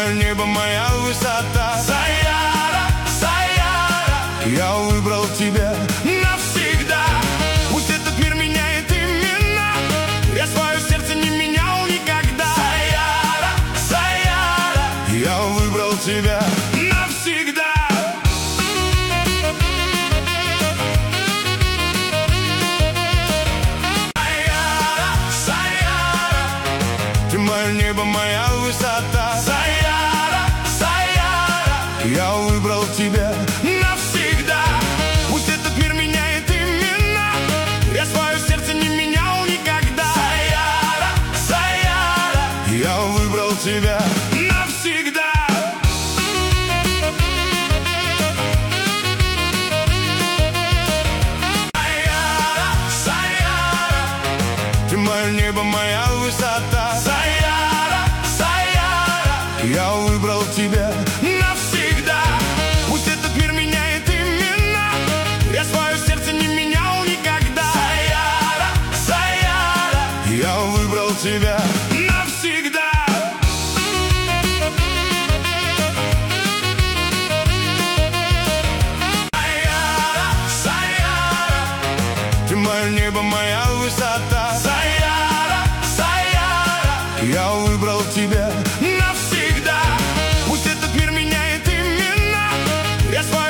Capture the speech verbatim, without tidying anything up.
мое небо, моя высота. Саяра, Саяра, я выбрал тебя навсегда. Пусть этот мир меняет имена, я свое сердце не менял никогда. Саяра, Саяра, я выбрал тебя навсегда. Мое небо, моя высота. Саяра, Саяра, я выбрал тебя навсегда. Пусть этот мир меняет имена, я свое сердце не менял никогда. Саяра, Саяра, я выбрал тебя.